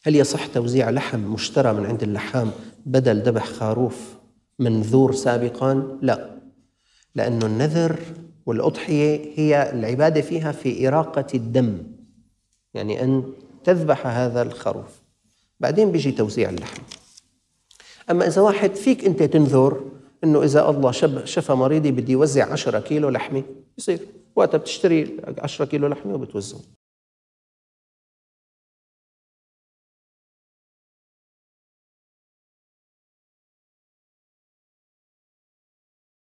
هل يصح توزيع لحم مشترى من عند اللحام بدل ذبح خروف منذور سابقا؟ لا، لأن النذر والأضحية هي العبادة فيها في إراقة الدم، يعني أن تذبح هذا الخروف بعدين بيجي توزيع اللحم. أما إذا واحد فيك أنت تنذر أنه إذا الله شفى مريضي بدي يوزع 10 كيلو لحمة، يصير وقتها بتشتري 10 كيلو لحمة وبتوزعه.